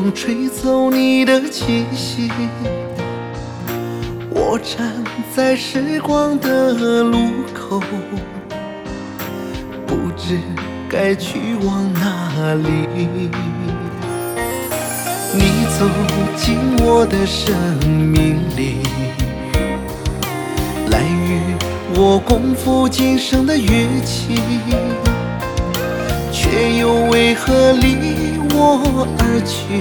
风吹走你的气息，我站在时光的路口，不知该去往哪里。你走进我的生命里，来与我共赴今生的乐器，却又为何离我而去？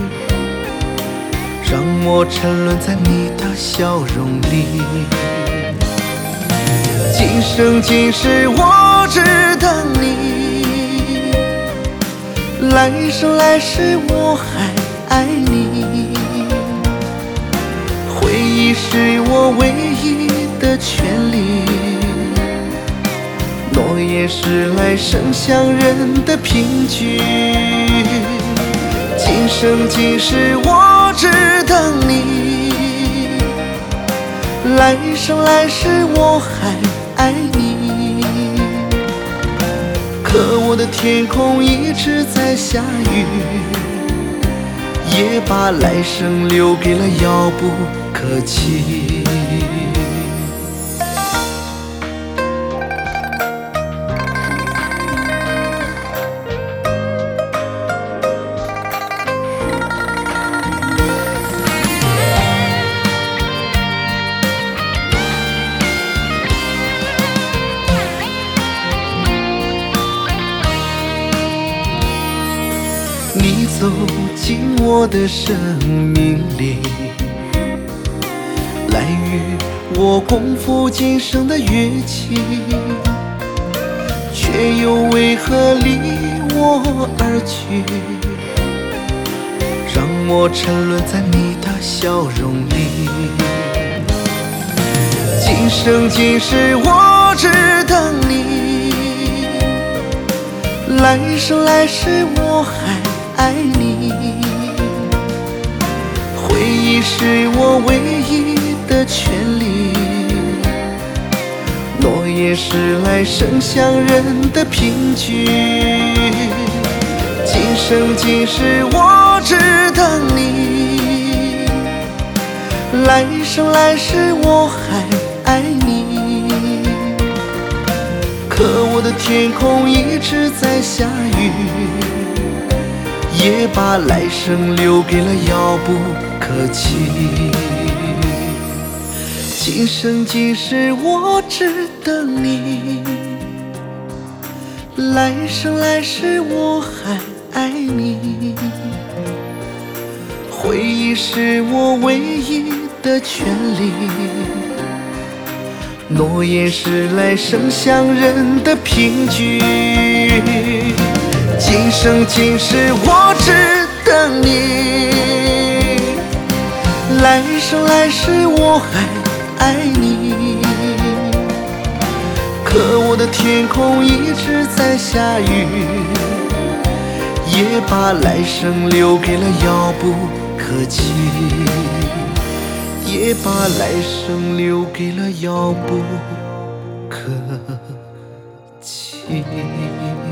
让我沉沦在你的笑容里。今生今世我只等你，来生来世我还爱你。回忆是我唯一的权利，诺言是来生相认的凭据。今生今世我只等你，来生来世我还爱你。可我的天空一直在下雨，也把来生留给了遥不可及。你走进我的生命里，来与我共赴今生的乐器，却又为何离我而去？让我沉沦在你的笑容里。今生今世我只等你，来生来世我还爱你。回忆是我唯一的权利，诺言是来生相认的凭据。今生今世我只等你，来生来世我还爱你。可我的天空一直在下雨，也把来生留给了遥不可及。今生今世我只等你，来生来世我还爱你。回忆是我唯一的权利，诺言是来生相认的凭据。今生今世我只等你，来生来世我还爱你。可我的天空一直在下雨，也把来生留给了遥不可及，也把来生留给了遥不可及。